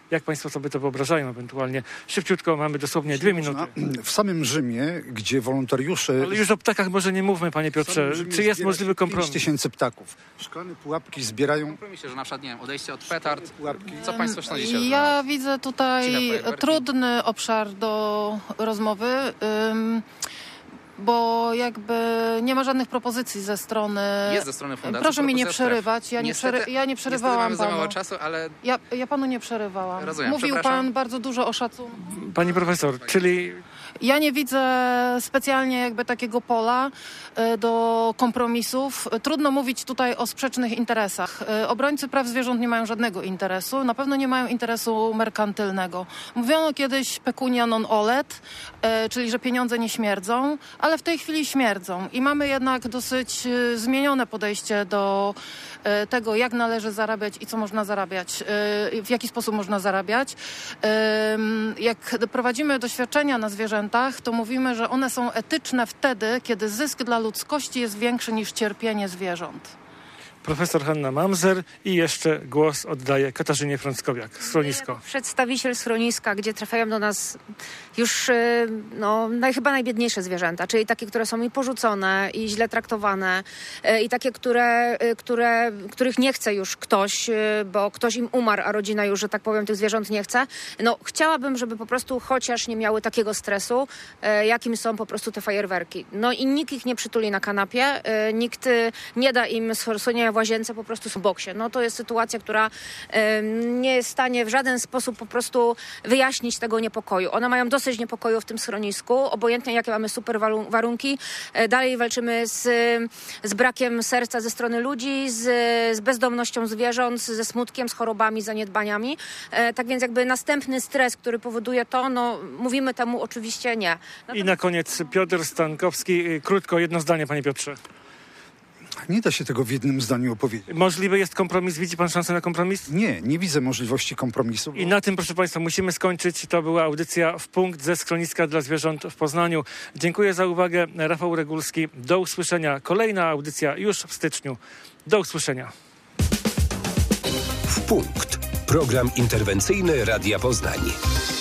Jak państwo sobie to wyobrażają ewentualnie? Szybciutko, mamy dosłownie 2 minuty. W samym Rzymie, gdzie wolontariusze... Ale już o ptakach może nie mówmy, panie Piotrze. Czy jest możliwy kompromis? 5000 ptaków. Szklane pułapki zbierają... Kompromisie, że na przykład, nie wiem, odejście od petard. Co państwo sądzicie? Ja widzę tutaj Ciche fajerwerki. trudny obszar do rozmowy, bo jakby nie ma żadnych propozycji ze strony... Jest ze strony fundacji. Proszę mi nie propozycja przerywać, stref. Niestety ja nie przerywałam mamy za panu. mało czasu, ale Ja panu nie przerywałam. Rozumiem, Mówił przepraszam. pan bardzo dużo o szacunku. Pani profesor, czyli Ja nie widzę specjalnie jakby takiego pola do kompromisów. Trudno mówić tutaj o sprzecznych interesach. Obrońcy praw zwierząt nie mają żadnego interesu. Na pewno nie mają interesu merkantylnego. Mówiono kiedyś pecunia non olet, czyli że pieniądze nie śmierdzą, ale w tej chwili śmierdzą. I mamy jednak dosyć zmienione podejście do tego, jak należy zarabiać i co można zarabiać, w jaki sposób można zarabiać. Jak prowadzimy doświadczenia na zwierzętach, to mówimy, że one są etyczne wtedy, kiedy zysk dla ludzkości jest większy niż cierpienie zwierząt. profesor Hanna Mamzer i jeszcze głos oddaję Katarzynie Frąckowiak. Schronisko. Przedstawiciel schroniska, gdzie trafiają do nas już chyba najbiedniejsze zwierzęta, czyli takie, które są i porzucone, i źle traktowane, i takie, których nie chce już ktoś, bo ktoś im umarł, a rodzina już, że tak powiem, tych zwierząt nie chce. No, chciałabym, żeby po prostu chociaż nie miały takiego stresu, jakim są po prostu te fajerwerki. No i nikt ich nie przytuli na kanapie, nikt nie da im słonienia w łazience, po prostu w boksie. No to jest sytuacja, która nie jest w stanie w żaden sposób po prostu wyjaśnić tego niepokoju. One mają dosyć niepokoju w tym schronisku, obojętnie jakie mamy super warunki. Dalej walczymy z brakiem serca ze strony ludzi, z bezdomnością zwierząt, ze smutkiem, z chorobami, zaniedbaniami. Tak więc jakby następny stres, który powoduje to, no mówimy temu oczywiście nie. I na koniec Piotr Stankowski. Krótko, jedno zdanie, panie Piotrze. Nie da się tego w jednym zdaniu opowiedzieć. Możliwy jest kompromis? Widzi pan szansę na kompromis? Nie widzę możliwości kompromisu. I na tym, proszę państwa, musimy skończyć. To była audycja W punkt ze schroniska dla zwierząt w Poznaniu. Dziękuję za uwagę. Rafał Regulski. Do usłyszenia. Kolejna audycja już w styczniu. Do usłyszenia. W punkt. Program interwencyjny Radia Poznań.